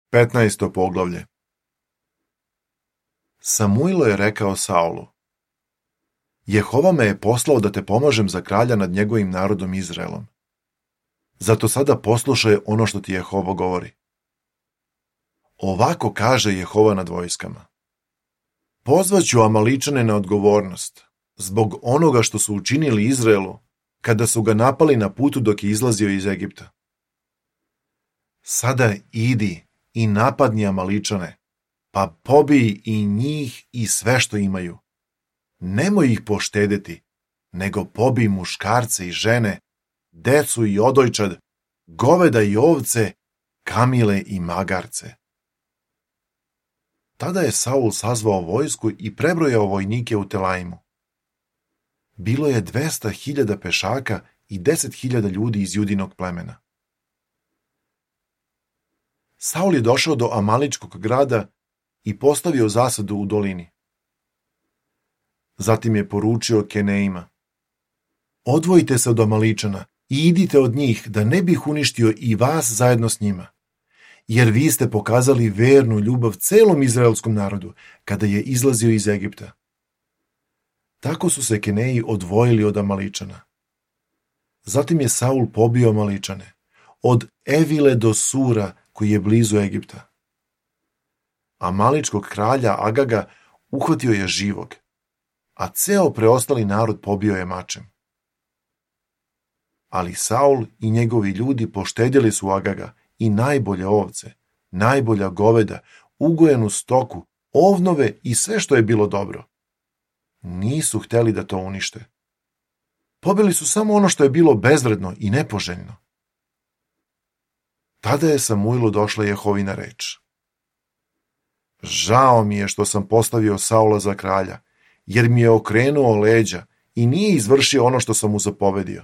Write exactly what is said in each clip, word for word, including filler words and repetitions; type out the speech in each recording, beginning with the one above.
Petnaesto poglavlje. Samuilo je rekao Saulu: Jehova me je poslao da te pomažem za kralja nad njegovim narodom Izraelom. Zato sada poslušaj ono što ti Jehova govori. Ovako kaže Jehova nad vojskama: Pozvaću Amaličane na odgovornost zbog onoga što su učinili Izraelu kada su ga napali na putu dok je izlazio iz Egipta. Sada idi i napadni Amaličane, pa pobij i njih i sve što imaju. Nemoj ih poštedeti, nego pobij muškarce i žene, decu i odojčad, goveda i ovce, kamile i magarce. Tada je Saul sazvao vojsku i prebrojao vojnike u Telaimu. Bilo je dvesta hiljada pešaka i deset hiljada ljudi iz Judinog plemena. Saul je došao do Amaličkog grada i postavio zasadu u dolini. Zatim je poručio Keneima: Odvojite se od Amaličana i idite od njih, da ne bih uništio i vas zajedno s njima, jer vi ste pokazali vernu ljubav celom izraelskom narodu kada je izlazio iz Egipta. Tako su se Keneji odvojili od Amaličana. Zatim je Saul pobio Amaličane, od Evile do Sura, koji je blizu Egipta. Amaličkog kralja Agaga uhvatio je živog, a ceo preostali narod pobio je mačem. Ali Saul i njegovi ljudi poštedjeli su Agaga i najbolje ovce, najbolja goveda, ugojenu stoku, ovnove i sve što je bilo dobro. Nisu hteli da to unište. Pobili su samo ono što je bilo bezvredno i nepoželjno. Tada je Samuilu došla Jehovina reč: Žao mi je što sam postavio Saula za kralja, jer mi je okrenuo leđa i nije izvršio ono što sam mu zapovedio.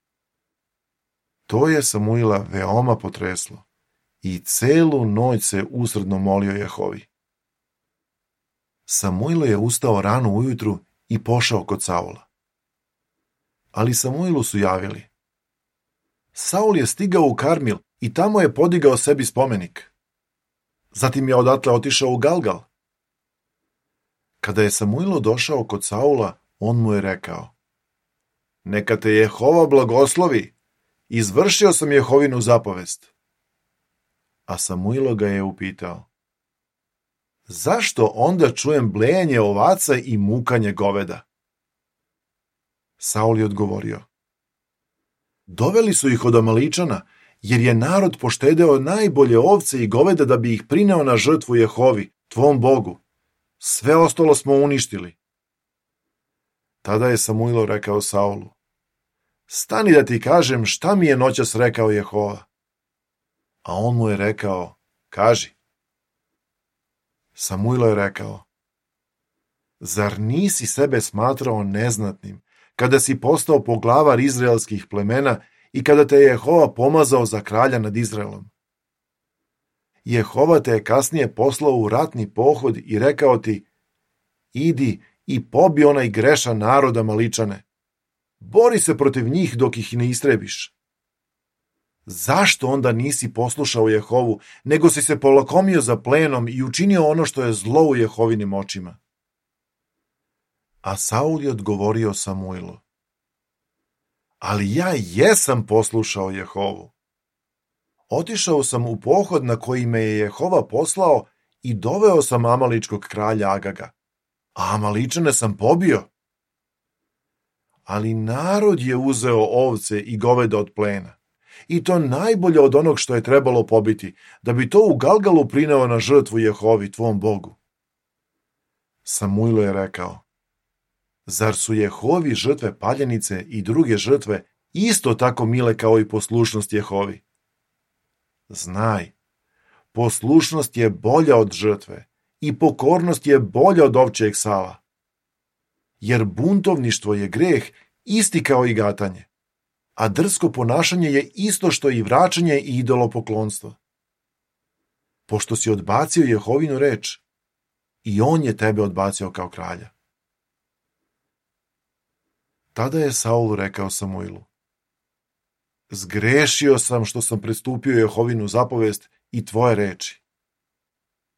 To je Samuila veoma potreslo i celu noć se usrdno molio Jehovi. Samuilo je ustao rano ujutru i pošao kod Saula. Ali Samuilu su javili: Saul je stigao u Karmil i tamo je podigao sebi spomenik. Zatim je odatle otišao u Galgal. Kada je Samuilo došao kod Saula, on mu je rekao: Neka te Jehova blagoslovi, izvršio sam Jehovinu zapovest. A Samuilo ga je upitao: Zašto onda čujem blejanje ovaca i mukanje goveda? Saul je odgovorio: Doveli su ih od Amaličana, jer je narod poštedeo najbolje ovce i goveda da bi ih prineo na žrtvu Jehovi, tvom Bogu. Sve ostalo smo uništili. Tada je Samuilo rekao Saulu: Stani da ti kažem šta mi je noćas rekao Jehova. A on mu je rekao: Kaži. Samuilo je rekao: Zar nisi sebe smatrao neznatnim, kada si postao poglavar izraelskih plemena i kada te je Jehova pomazao za kralja nad Izraelom? Jehova te je kasnije poslao u ratni pohod i rekao ti: Idi i pobi onaj grešan narod Amaličane. Bori se protiv njih dok ih ne istrebiš. Zašto onda nisi poslušao Jehovu, nego si se polakomio za plenom i učinio ono što je zlo u Jehovinim očima? A Saul je odgovorio Samuilu: Ali ja jesam poslušao Jehovu. Otišao sam u pohod na koji me je Jehova poslao i doveo sam Amaličkog kralja Agaga, a Amaličane sam pobio. Ali narod je uzeo ovce i goveda od plena, i to najbolje od onog što je trebalo pobiti, da bi to u Galgalu prineo na žrtvu Jehovi, tvom Bogu. Samuilo je rekao: Zar su Jehovi žrtve paljenice i druge žrtve isto tako mile kao i poslušnost Jehovi? Znaj, poslušnost je bolja od žrtve i pokornost je bolja od ovčjeg sala. Jer buntovništvo je greh isti kao i gatanje, a drsko ponašanje je isto što i vraćanje i idolopoklonstvo. Pošto si odbacio Jehovinu reč, i on je tebe odbacio kao kralja. Tada je Saul rekao Samuilu: Zgrešio sam što sam prestupio Jehovinu zapovest i tvoje reči.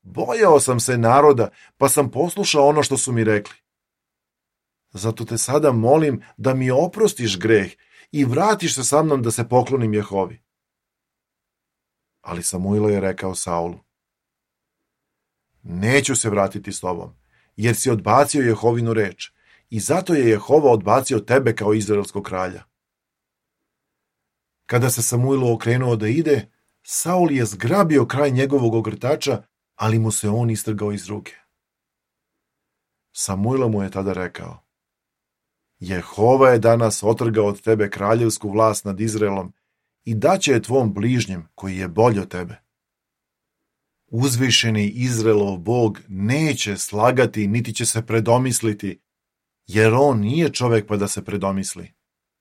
Bojao sam se naroda, pa sam poslušao ono što su mi rekli. Zato te sada molim da mi oprostiš greh i vratiš se sa mnom da se poklonim Jehovi. Ali Samuilo je rekao Saulu: Neću se vratiti s tobom, jer si odbacio Jehovinu reč, i zato je Jehova odbacio tebe kao izraelskog kralja. Kada se Samuilo okrenuo da ide, Saul je zgrabio kraj njegovog ogrtača, ali mu se on istrgao iz ruke. Samuilo mu je tada rekao: Jehova je danas otrgao od tebe kraljevsku vlast nad Izraelom i daće je tvom bližnjem koji je bolji od tebe. Uzvišeni Izraelov Bog neće slagati niti će se predomisliti, jer on nije čovek pa da se predomisli.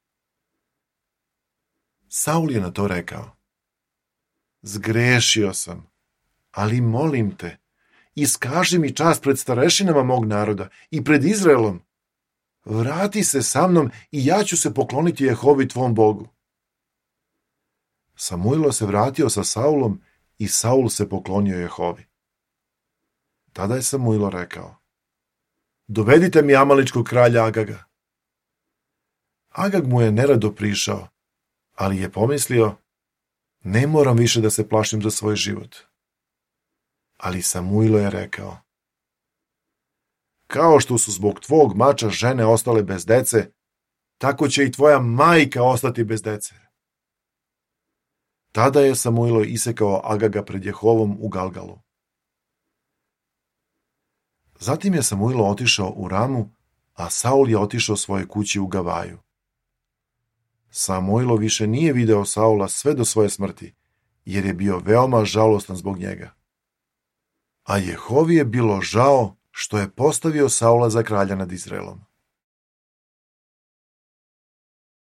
Saul je na to rekao: Zgrešio sam, ali molim te, iskaži mi čast pred starešinama mog naroda i pred Izraelom. Vrati se sa mnom i ja ću se pokloniti Jehovi tvom Bogu. Samuilo se vratio sa Saulom i Saul se poklonio Jehovi. Tada je Samuilo rekao: Dovedite mi Amaličkog kralja Agaga. Agag mu je nerado prišao, ali je pomislio: Ne moram više da se plašim za svoj život. Ali Samuilo je rekao: Kao što su zbog tvog mača žene ostale bez dece, tako će i tvoja majka ostati bez dece. Tada je Samuilo isekao Agaga pred Jehovom u Galgalu. Zatim je Samuilo otišao u Ramu, a Saul je otišao svoje kući u Gavaju. Samuilo više nije video Saula sve do svoje smrti, jer je bio veoma žalostan zbog njega. A Jehovi je bilo žao što je postavio Saula za kralja nad Izraelom.